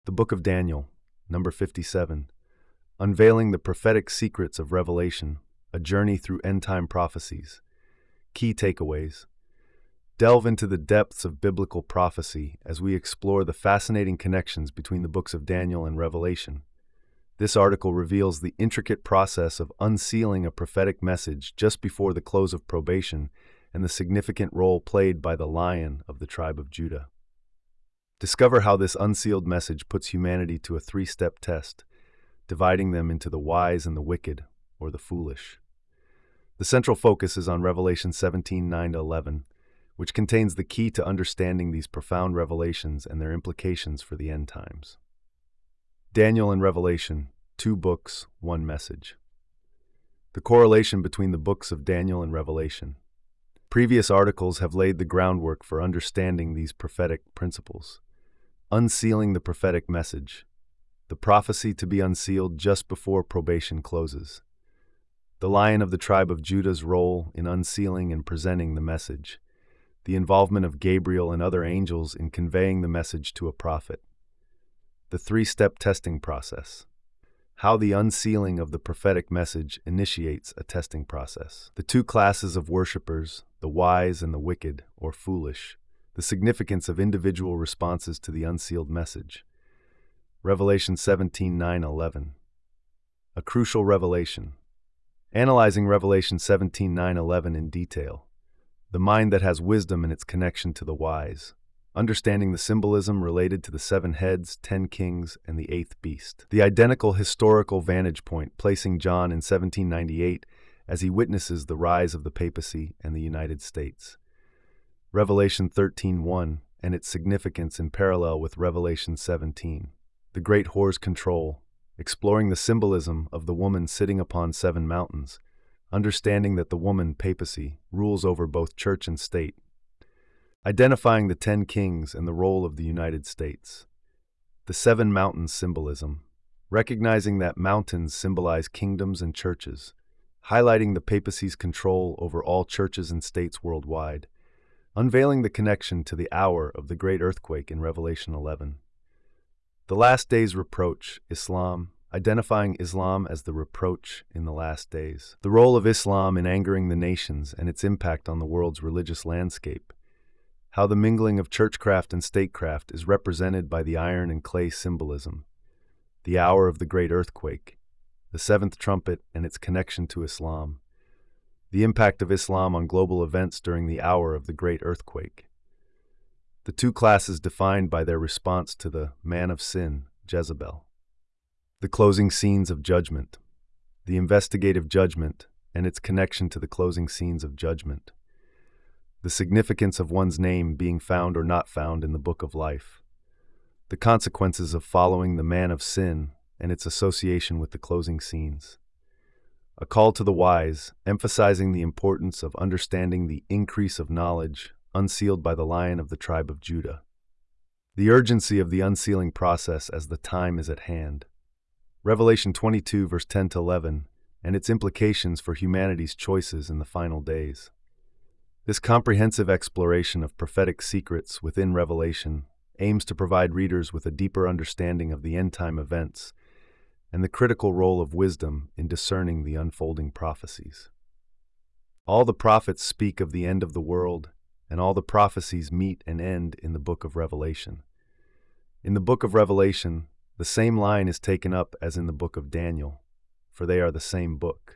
The Book of Daniel, number 57, Unveiling the Prophetic Secrets of Revelation, a Journey Through End-Time Prophecies. Key takeaways. Delve into the depths of biblical prophecy as we explore the fascinating connections between the books of Daniel and Revelation. This article reveals the intricate process of unsealing a prophetic message just before the close of probation and the significant role played by the Lion of the tribe of Judah. Discover how this unsealed message puts humanity to a three-step test, dividing them into the wise and the wicked, or the foolish. The central focus is on Revelation 17:9-11, which contains the key to understanding these profound revelations and their implications for the end times. Daniel and Revelation, 2 books, 1 message. The correlation between the books of Daniel and Revelation. Previous articles have laid the groundwork for understanding these prophetic principles. Unsealing the prophetic message. The prophecy to be unsealed just before probation closes. The Lion of the tribe of Judah's role in unsealing and presenting the message. The involvement of Gabriel and other angels in conveying the message to a prophet. The 3-step testing process. How the unsealing of the prophetic message initiates a testing process. The 2 classes of worshipers, the wise and the wicked, or foolish. The significance of individual responses to the unsealed message. Revelation 17:9-11. A crucial revelation. Analyzing Revelation 17:9-11 in detail. The mind that has wisdom in its connection to the wise. Understanding the symbolism related to the 7 heads, 10 kings, and the 8th beast. The identical historical vantage point placing John in 1798 as he witnesses the rise of the papacy and the United States. Revelation 13:1 and its significance in parallel with Revelation 17. The great whore's control, exploring the symbolism of the woman sitting upon 7 mountains, understanding that the woman, papacy, rules over both church and state. Identifying the 10 kings and the role of the United States. The 7 mountains symbolism, recognizing that mountains symbolize kingdoms and churches, highlighting the papacy's control over all churches and states worldwide, unveiling the connection to the hour of the great earthquake in Revelation 11. The last days reproach, Islam, identifying Islam as the reproach in the last days. The role of Islam in angering the nations and its impact on the world's religious landscape. How the mingling of churchcraft and statecraft is represented by the iron and clay symbolism. The hour of the great earthquake. The 7th trumpet and its connection to Islam. The impact of Islam on global events during the hour of the great earthquake. The 2 classes defined by their response to the man of sin, Jezebel. The closing scenes of judgment. The investigative judgment and its connection to the closing scenes of judgment. The significance of one's name being found or not found in the book of life. The consequences of following the man of sin and its association with the closing scenes. A call to the wise, emphasizing the importance of understanding the increase of knowledge unsealed by the Lion of the tribe of Judah. The urgency of the unsealing process as the time is at hand. Revelation 22 verse 10-11 and its implications for humanity's choices in the final days. This comprehensive exploration of prophetic secrets within Revelation aims to provide readers with a deeper understanding of the end-time events and the critical role of wisdom in discerning the unfolding prophecies. All the prophets speak of the end of the world, and all the prophecies meet and end in the book of Revelation. In the book of Revelation, the same line is taken up as in the book of Daniel, for they are the same book.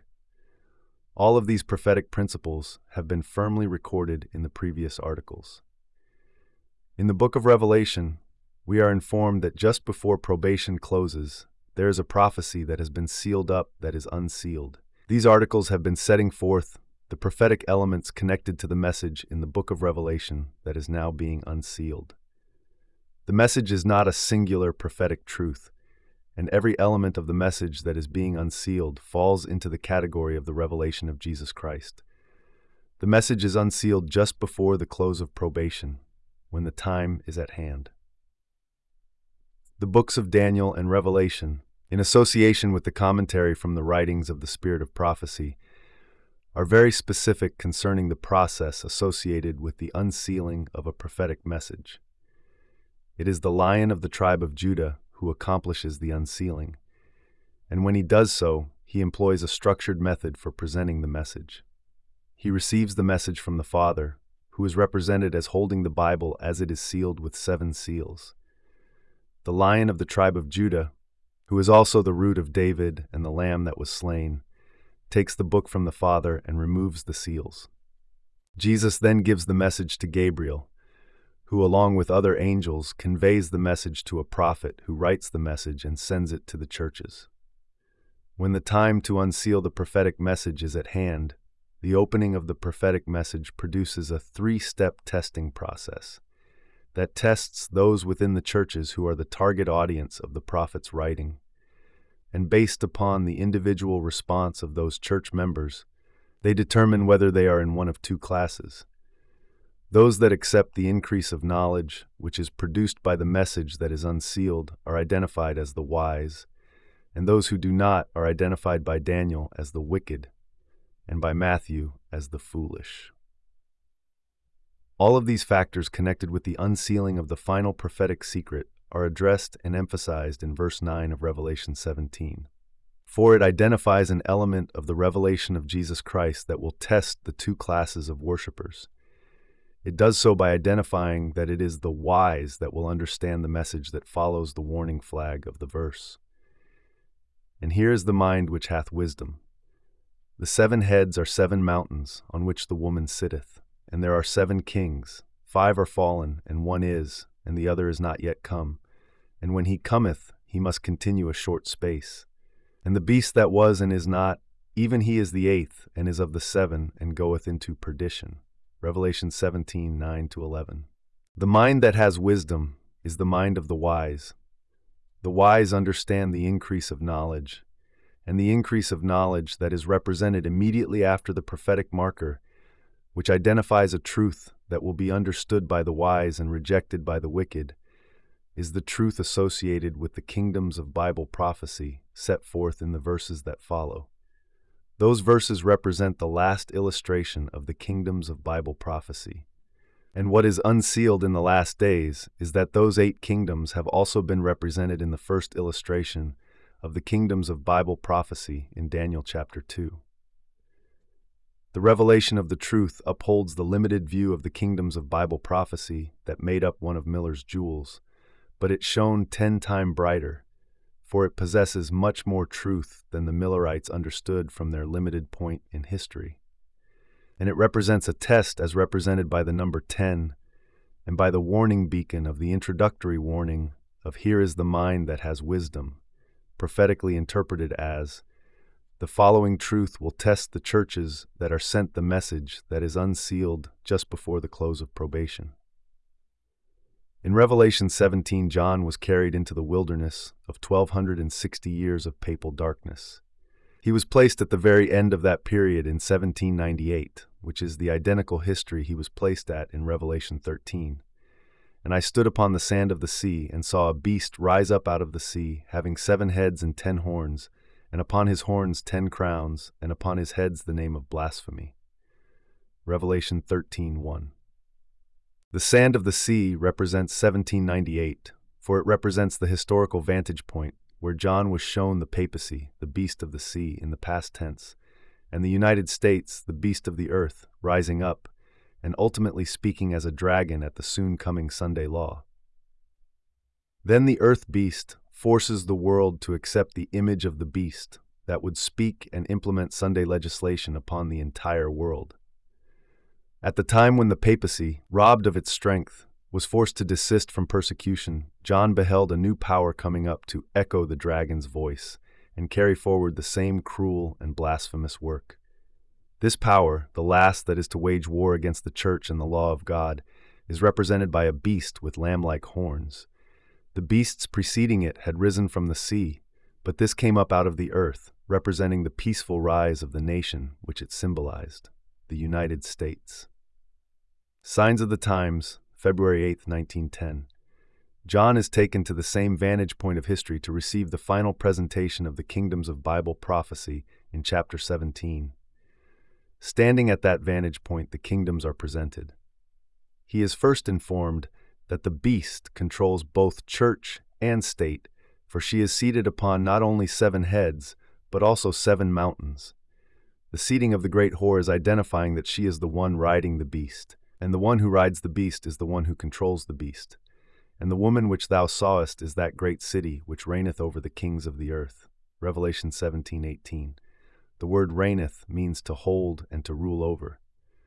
All of these prophetic principles have been firmly recorded in the previous articles. In the book of Revelation, we are informed that just before probation closes, there is a prophecy that has been sealed up that is unsealed. These articles have been setting forth the prophetic elements connected to the message in the book of Revelation that is now being unsealed. The message is not a singular prophetic truth, and every element of the message that is being unsealed falls into the category of the revelation of Jesus Christ. The message is unsealed just before the close of probation, when the time is at hand. The books of Daniel and Revelation, in association with the commentary from the writings of the Spirit of Prophecy, are very specific concerning the process associated with the unsealing of a prophetic message. It is the Lion of the tribe of Judah who accomplishes the unsealing. And when he does so, he employs a structured method for presenting the message. He receives the message from the Father, who is represented as holding the Bible as it is sealed with 7 seals. The Lion of the tribe of Judah, who is also the root of David and the Lamb that was slain, takes the book from the Father and removes the seals. Jesus then gives the message to Gabriel, who, along with other angels, conveys the message to a prophet who writes the message and sends it to the churches. When the time to unseal the prophetic message is at hand, the opening of the prophetic message produces a 3-step testing process that tests those within the churches who are the target audience of the prophet's writing. And based upon the individual response of those church members, they determine whether they are in one of 2 classes. Those that accept the increase of knowledge, which is produced by the message that is unsealed, are identified as the wise, and those who do not are identified by Daniel as the wicked, and by Matthew as the foolish. All of these factors connected with the unsealing of the final prophetic secret are addressed and emphasized in verse 9 of Revelation 17. For it identifies an element of the revelation of Jesus Christ that will test the 2 classes of worshipers. It does so by identifying that it is the wise that will understand the message that follows the warning flag of the verse. And here is the mind which hath wisdom. The 7 heads are 7 mountains on which the woman sitteth, and there are 7 kings. 5 are fallen, and 1 is, and the other is not yet come. And when he cometh, he must continue a short space. And the beast that was and is not, even he is the 8th, and is of the 7, and goeth into perdition. Revelation 17, 9-11. The mind that has wisdom is the mind of the wise. The wise understand the increase of knowledge, and the increase of knowledge that is represented immediately after the prophetic marker, which identifies a truth that will be understood by the wise and rejected by the wicked, is the truth associated with the kingdoms of Bible prophecy set forth in the verses that follow. Those verses represent the last illustration of the kingdoms of Bible prophecy. And what is unsealed in the last days is that those 8 kingdoms have also been represented in the first illustration of the kingdoms of Bible prophecy in Daniel chapter 2. The revelation of the truth upholds the limited view of the kingdoms of Bible prophecy that made up one of Miller's jewels, but it shone 10 times brighter, for it possesses much more truth than the Millerites understood from their limited point in history. And it represents a test as represented by the number 10 and by the warning beacon of the introductory warning of "Here is the mind that has wisdom," prophetically interpreted as, "The following truth will test the churches that are sent the message that is unsealed just before the close of probation." In Revelation 17, John was carried into the wilderness of 1260 years of papal darkness. He was placed at the very end of that period in 1798, which is the identical history he was placed at in Revelation 13. "And I stood upon the sand of the sea, and saw a beast rise up out of the sea, having 7 heads and 10 horns, and upon his horns 10 crowns, and upon his heads the name of blasphemy." Revelation 13:1. The sand of the sea represents 1798, for it represents the historical vantage point where John was shown the papacy, the beast of the sea, in the past tense, and the United States, the beast of the earth, rising up, and ultimately speaking as a dragon at the soon-coming Sunday law. Then the earth beast forces the world to accept the image of the beast that would speak and implement Sunday legislation upon the entire world. At the time when the papacy, robbed of its strength, was forced to desist from persecution, John beheld a new power coming up to echo the dragon's voice and carry forward the same cruel and blasphemous work. This power, the last that is to wage war against the church and the law of God, is represented by a beast with lamb-like horns. The beasts preceding it had risen from the sea, but this came up out of the earth, representing the peaceful rise of the nation which it symbolized, the United States. Signs of the Times, February 8, 1910. John is taken to the same vantage point of history to receive the final presentation of the kingdoms of Bible prophecy in chapter 17. Standing at that vantage point, the kingdoms are presented. He is first informed that the beast controls both church and state for she is seated upon not only 7 heads, but also 7 mountains. The seating of the great whore is identifying that she is the one riding the beast, and the one who rides the beast is the one who controls the beast. And the woman which thou sawest is that great city which reigneth over the kings of the earth. Revelation 17:18. The word reigneth means to hold and to rule over.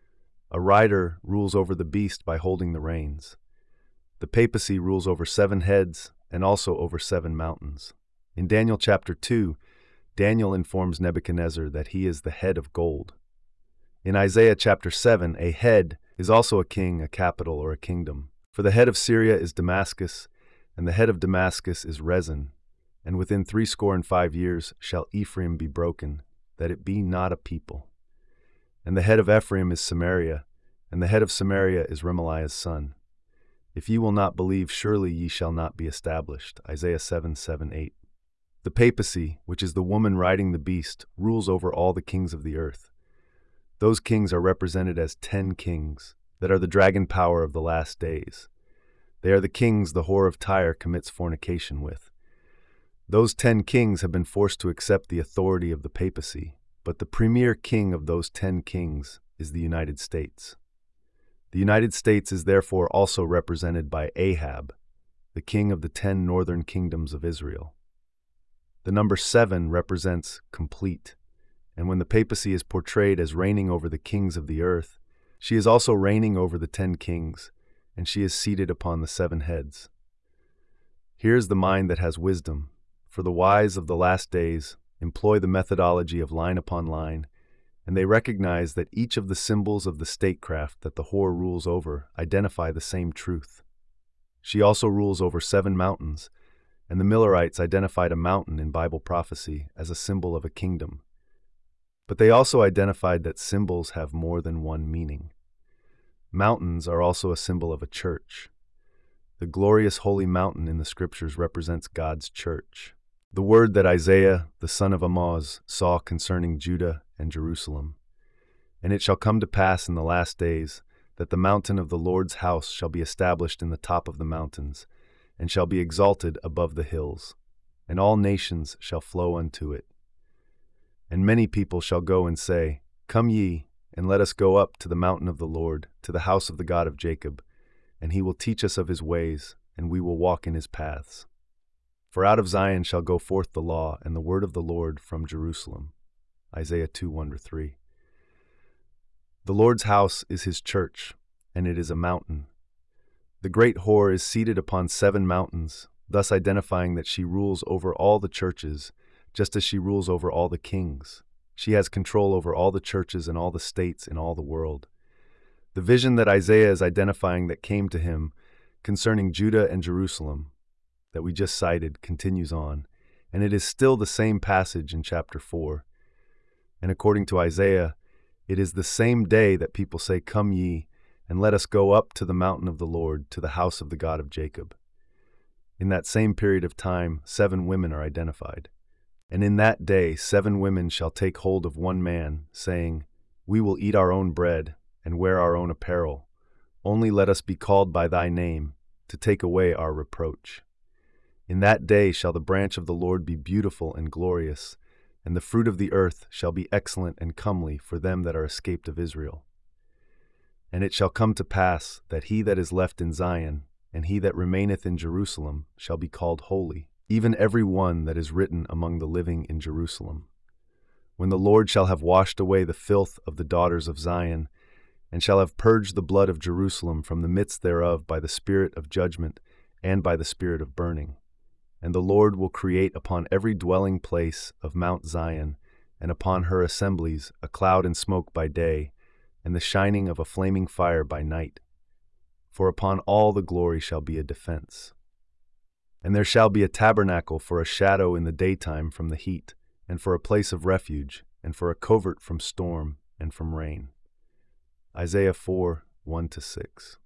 A rider rules over the beast by holding the reins. The papacy rules over 7 heads and also over 7 mountains. In Daniel chapter 2, Daniel informs Nebuchadnezzar that he is the head of gold. In Isaiah chapter 7, a head is also a king, a capital, or a kingdom. For the head of Syria is Damascus, and the head of Damascus is Rezin. And within 65 years shall Ephraim be broken, that it be not a people. And the head of Ephraim is Samaria, and the head of Samaria is Remaliah's son. If ye will not believe, surely ye shall not be established. Isaiah 7:7-8. The papacy, which is the woman riding the beast, rules over all the kings of the earth. Those kings are represented as 10 kings that are the dragon power of the last days. They are the kings the whore of Tyre commits fornication with. Those 10 kings have been forced to accept the authority of the papacy, but the premier king of those 10 kings is the United States. The United States is therefore also represented by Ahab, the king of the 10 northern kingdoms of Israel. The number 7 represents complete, and when the papacy is portrayed as reigning over the kings of the earth, she is also reigning over the 10 kings, and she is seated upon the 7 heads. Here is the mind that has wisdom, for the wise of the last days employ the methodology of line upon line, and they recognize that each of the symbols of the statecraft that the whore rules over identify the same truth. She also rules over 7 mountains, and the Millerites identified a mountain in Bible prophecy as a symbol of a kingdom. But they also identified that symbols have more than one meaning. Mountains are also a symbol of a church. The glorious holy mountain in the scriptures represents God's church. The word that Isaiah, the son of Amoz, saw concerning Judah and Jerusalem. And it shall come to pass in the last days that the mountain of the Lord's house shall be established in the top of the mountains, and shall be exalted above the hills, and all nations shall flow unto it. And many people shall go and say, Come ye, and let us go up to the mountain of the Lord, to the house of the God of Jacob, and he will teach us of his ways, and we will walk in his paths. For out of Zion shall go forth the law and the word of the Lord from Jerusalem. Isaiah 2:1-3. The Lord's house is his church, and it is a mountain. The great whore is seated upon 7 mountains, thus identifying that she rules over all the churches, just as she rules over all the kings. She has control over all the churches and all the states in all the world. The vision that Isaiah is identifying that came to him concerning Judah and Jerusalem, that we just cited, continues on, and it is still the same passage in chapter 4. And according to Isaiah, it is the same day that people say, Come ye, and let us go up to the mountain of the Lord, to the house of the God of Jacob. In that same period of time, 7 women are identified. And in that day 7 women shall take hold of one man, saying, We will eat our own bread, and wear our own apparel. Only let us be called by thy name, to take away our reproach. In that day shall the branch of the Lord be beautiful and glorious, and the fruit of the earth shall be excellent and comely for them that are escaped of Israel. And it shall come to pass that he that is left in Zion, and he that remaineth in Jerusalem, shall be called holy, even every one that is written among the living in Jerusalem. When the Lord shall have washed away the filth of the daughters of Zion, and shall have purged the blood of Jerusalem from the midst thereof by the spirit of judgment and by the spirit of burning. And the Lord will create upon every dwelling place of Mount Zion, and upon her assemblies, a cloud and smoke by day, and the shining of a flaming fire by night. For upon all the glory shall be a defense. And there shall be a tabernacle for a shadow in the daytime from the heat, and for a place of refuge, and for a covert from storm and from rain. Isaiah 4:1-6.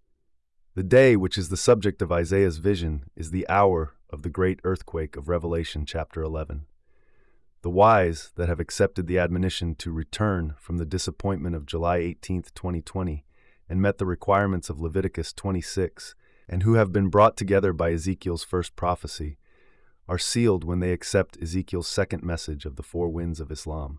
The day which is the subject of Isaiah's vision is the hour of the great earthquake of Revelation chapter 11. The wise that have accepted the admonition to return from the disappointment of July 18, 2020, and met the requirements of Leviticus 26, and who have been brought together by Ezekiel's first prophecy, are sealed when they accept Ezekiel's second message of the four winds of Islam.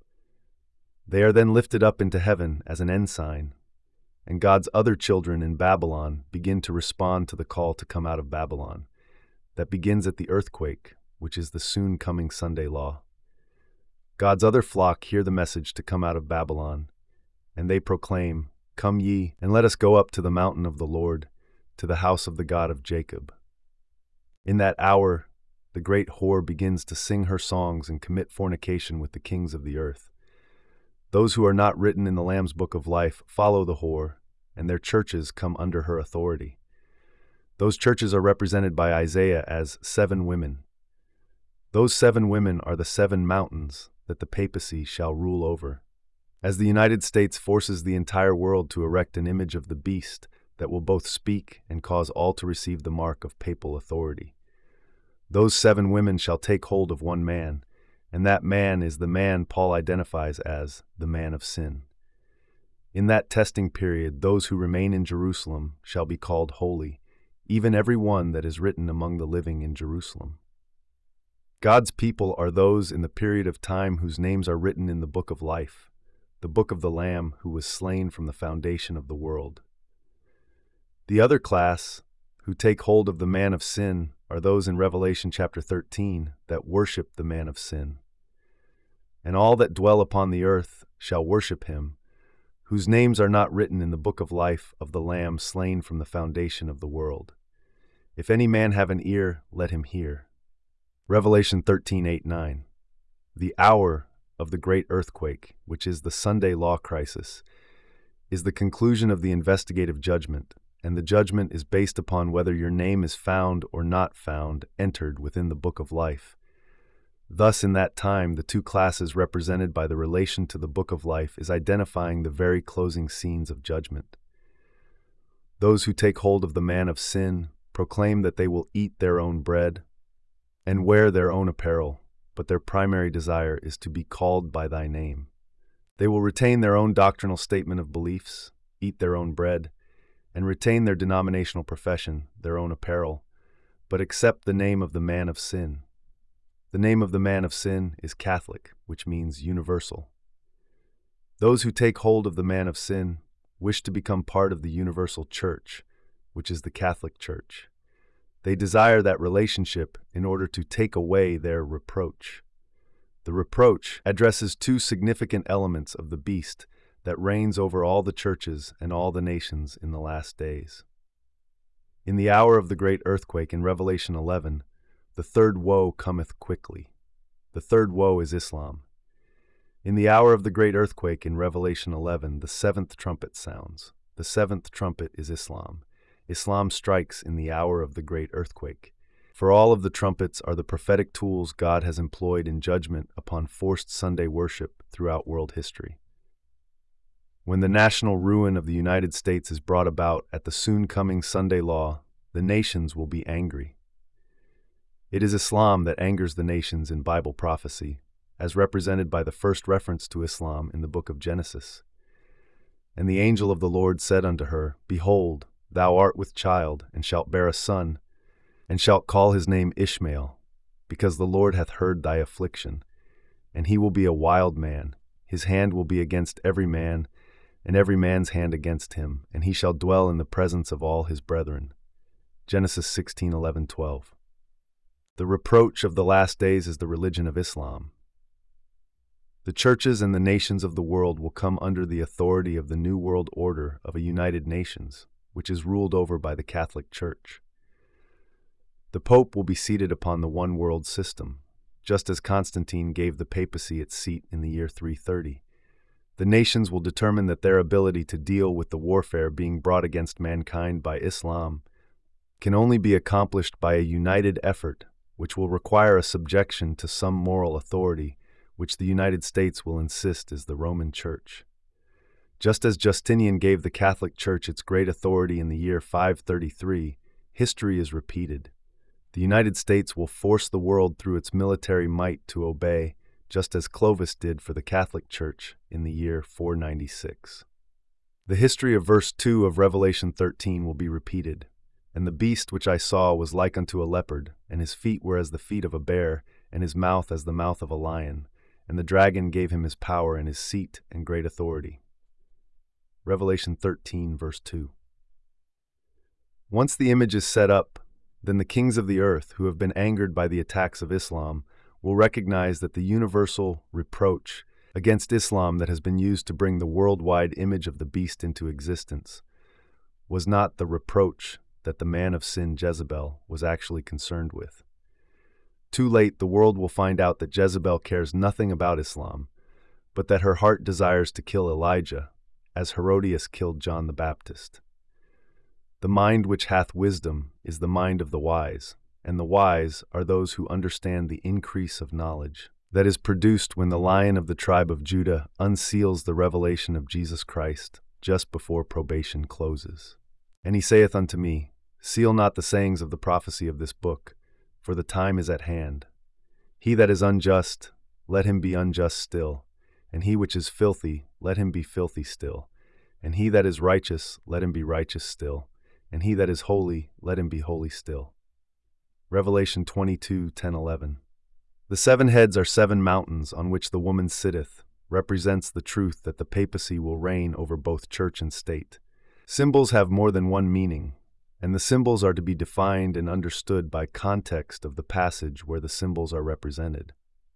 They are then lifted up into heaven as an ensign, and God's other children in Babylon begin to respond to the call to come out of Babylon. That begins at the earthquake, which is the soon-coming Sunday law. God's other flock hear the message to come out of Babylon, and they proclaim, "Come ye, and let us go up to the mountain of the Lord, to the house of the God of Jacob." In that hour, the great whore begins to sing her songs and commit fornication with the kings of the earth. Those who are not written in the Lamb's book of life follow the whore, and their churches come under her authority. Those churches are represented by Isaiah as 7 women. Those 7 women are the 7 mountains that the papacy shall rule over. As the United States forces the entire world to erect an image of the beast that will both speak and cause all to receive the mark of papal authority. Those 7 women shall take hold of one man, and that man is the man Paul identifies as the man of sin. In that testing period, those who remain in Jerusalem shall be called holy, even every one that is written among the living in Jerusalem. God's people are those in the period of time whose names are written in the book of life, the book of the Lamb who was slain from the foundation of the world. The other class, who take hold of the man of sin, are those in Revelation chapter 13 that worship the man of sin. And all that dwell upon the earth shall worship him, whose names are not written in the book of life of the Lamb slain from the foundation of the world. If any man have an ear, let him hear. Revelation 13:8-9. The hour of the great earthquake, which is the Sunday law crisis, is the conclusion of the investigative judgment, and the judgment is based upon whether your name is found or not found entered within the book of life. Thus, in that time, the 2 classes represented by the relation to the book of life is identifying the very closing scenes of judgment. Those who take hold of the man of sin proclaim that they will eat their own bread and wear their own apparel, but their primary desire is to be called by thy name. They will retain their own doctrinal statement of beliefs, eat their own bread, and retain their denominational profession, their own apparel, but accept the name of the man of sin. The name of the man of sin is Catholic, which means universal. Those who take hold of the man of sin wish to become part of the universal church, which is the Catholic Church. They desire that relationship in order to take away their reproach. The reproach addresses 2 significant elements of the beast that reigns over all the churches and all the nations in the last days. In the hour of the great earthquake in Revelation 11, the 3rd woe cometh quickly. The 3rd woe is Islam. In the hour of the great earthquake in Revelation 11, the 7th trumpet sounds. The 7th trumpet is Islam. Islam strikes in the hour of the great earthquake. For all of the trumpets are the prophetic tools God has employed in judgment upon forced Sunday worship throughout world history. When the national ruin of the United States is brought about at the soon-coming Sunday law, the nations will be angry. It is Islam that angers the nations in Bible prophecy, as represented by the first reference to Islam in the book of Genesis. And the angel of the Lord said unto her, Behold, thou art with child, and shalt bear a son, and shalt call his name Ishmael, because the Lord hath heard thy affliction. And he will be a wild man, his hand will be against every man, and every man's hand against him, and he shall dwell in the presence of all his brethren. Genesis 16:11-12. The reproach of the last days is the religion of Islam. The churches and the nations of the world will come under the authority of the New World Order of a United Nations, which is ruled over by the Catholic Church. The Pope will be seated upon the one world system, just as Constantine gave the papacy its seat in the year 330. The nations will determine that their ability to deal with the warfare being brought against mankind by Islam can only be accomplished by a united effort, which will require a subjection to some moral authority, which the United States will insist is the Roman Church. Just as Justinian gave the Catholic Church its great authority in the year 533, history is repeated. The United States will force the world through its military might to obey, just as Clovis did for the Catholic Church in the year 496. The history of verse 2 of Revelation 13 will be repeated. And the beast which I saw was like unto a leopard, and his feet were as the feet of a bear, and his mouth as the mouth of a lion. And the dragon gave him his power and his seat and great authority. Revelation 13, verse 2. Once the image is set up, then the kings of the earth, who have been angered by the attacks of Islam, will recognize that the universal reproach against Islam that has been used to bring the worldwide image of the beast into existence was not the reproach that the man of sin Jezebel was actually concerned with. Too late, the world will find out that Jezebel cares nothing about Islam, but that her heart desires to kill Elijah, as Herodias killed John the Baptist. The mind which hath wisdom is the mind of the wise, and the wise are those who understand the increase of knowledge that is produced when the Lion of the tribe of Judah unseals the revelation of Jesus Christ just before probation closes. And he saith unto me, Seal not the sayings of the prophecy of this book, for the time is at hand. He that is unjust, let him be unjust still, and he which is filthy, let him be filthy still, and he that is righteous, let him be righteous still, and he that is holy, let him be holy still. Revelation 22:10-11. The 7 heads are 7 mountains on which the woman sitteth, represents the truth that the papacy will reign over both church and state. Symbols have more than one meaning, and the symbols are to be defined and understood by context of the passage where the symbols are represented.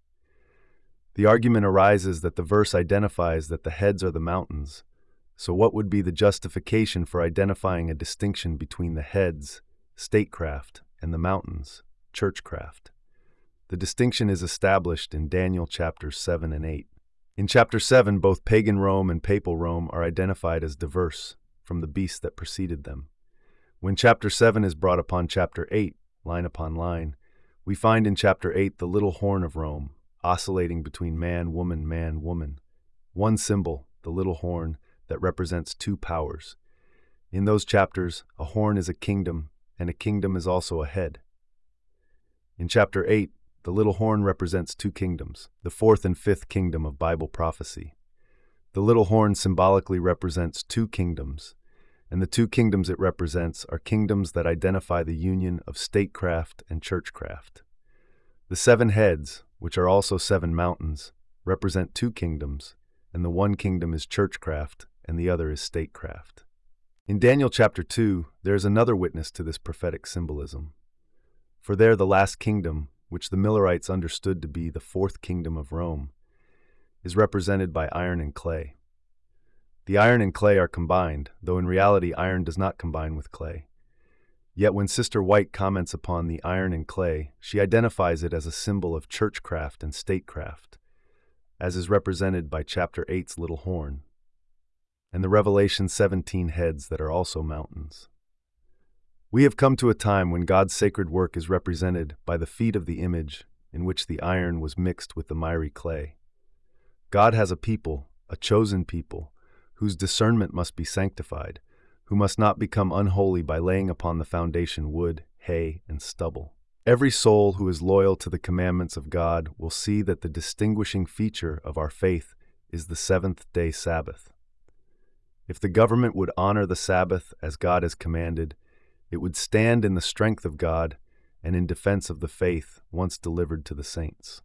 The argument arises that the verse identifies that the heads are the mountains, so what would be the justification for identifying a distinction between the heads, statecraft, and the mountains, churchcraft? The distinction is established in Daniel chapters 7 and 8. In chapter 7, both pagan Rome and papal Rome are identified as diverse from the beast that preceded them. When chapter 7 is brought upon chapter 8, line upon line, we find in chapter 8 the little horn of Rome, oscillating between man, woman, one symbol, the little horn, that represents 2 powers. In those chapters, a horn is a kingdom, and a kingdom is also a head. In chapter 8, the little horn represents 2 kingdoms, the 4th and 5th kingdom of Bible prophecy. The little horn symbolically represents 2 kingdoms, and the 2 kingdoms it represents are kingdoms that identify the union of statecraft and churchcraft. The 7 heads, which are also 7 mountains, represent 2 kingdoms, and the one kingdom is churchcraft and the other is statecraft. In Daniel chapter 2, there is another witness to this prophetic symbolism. For there the last kingdom, which the Millerites understood to be the 4th kingdom of Rome, is represented by iron and clay. The iron and clay are combined, though in reality iron does not combine with clay. Yet when Sister White comments upon the iron and clay, she identifies it as a symbol of churchcraft and statecraft, as is represented by chapter 8's little horn, and the Revelation 17 heads that are also mountains. We have come to a time when God's sacred work is represented by the feet of the image in which the iron was mixed with the miry clay. God has a people, a chosen people, whose discernment must be sanctified, who must not become unholy by laying upon the foundation wood, hay, and stubble. Every soul who is loyal to the commandments of God will see that the distinguishing feature of our faith is the 7th-day Sabbath. If the government would honor the Sabbath as God has commanded, it would stand in the strength of God and in defense of the faith once delivered to the saints.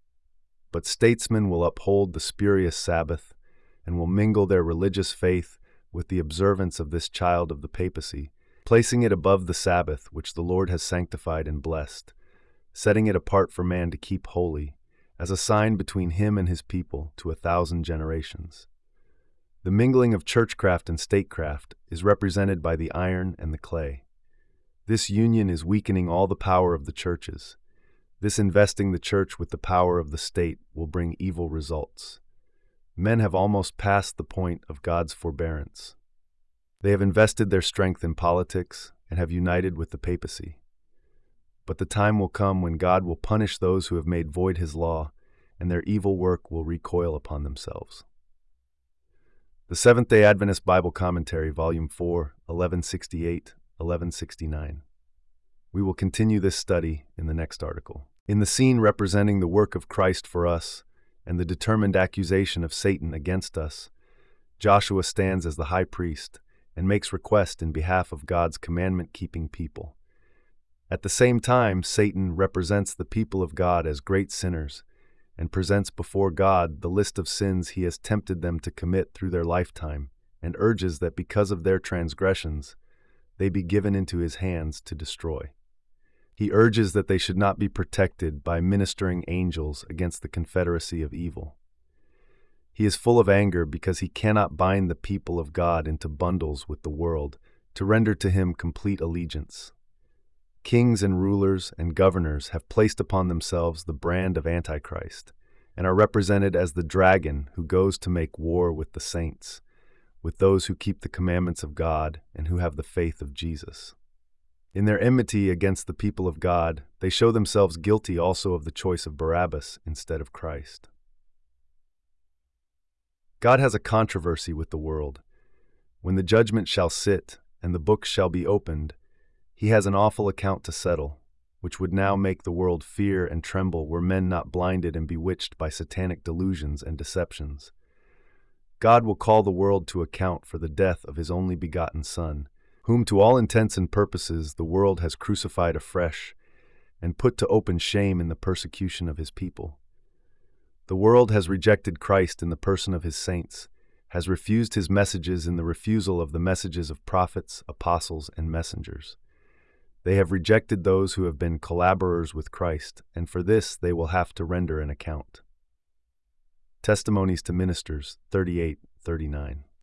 But statesmen will uphold the spurious Sabbath and will mingle their religious faith with the observance of this child of the papacy, placing it above the Sabbath which the Lord has sanctified and blessed, setting it apart for man to keep holy, as a sign between him and his people to 1,000 generations. The mingling of churchcraft and statecraft is represented by the iron and the clay. This union is weakening all the power of the churches. This investing the church with the power of the state will bring evil results. Men have almost passed the point of God's forbearance. They have invested their strength in politics and have united with the papacy. But the time will come when God will punish those who have made void his law, and their evil work will recoil upon themselves. The Seventh-day Adventist Bible Commentary, Volume 4, 1168-1169. We will continue this study in the next article. In the scene representing the work of Christ for us and the determined accusation of Satan against us, Joshua stands as the high priest, and makes request in behalf of God's commandment-keeping people. At the same time, Satan represents the people of God as great sinners and presents before God the list of sins he has tempted them to commit through their lifetime, and urges that because of their transgressions, they be given into his hands to destroy. He urges that they should not be protected by ministering angels against the confederacy of evil. He is full of anger because he cannot bind the people of God into bundles with the world to render to him complete allegiance. Kings and rulers and governors have placed upon themselves the brand of Antichrist and are represented as the dragon who goes to make war with the saints, with those who keep the commandments of God and who have the faith of Jesus. In their enmity against the people of God, they show themselves guilty also of the choice of Barabbas instead of Christ. God has a controversy with the world. When the judgment shall sit and the books shall be opened, he has an awful account to settle, which would now make the world fear and tremble were men not blinded and bewitched by satanic delusions and deceptions. God will call the world to account for the death of his only begotten Son, whom to all intents and purposes the world has crucified afresh and put to open shame in the persecution of his people. The world has rejected Christ in the person of his saints, has refused his messages in the refusal of the messages of prophets, apostles, and messengers. They have rejected those who have been collaborators with Christ, and for this they will have to render an account. Testimonies to Ministers 38-39.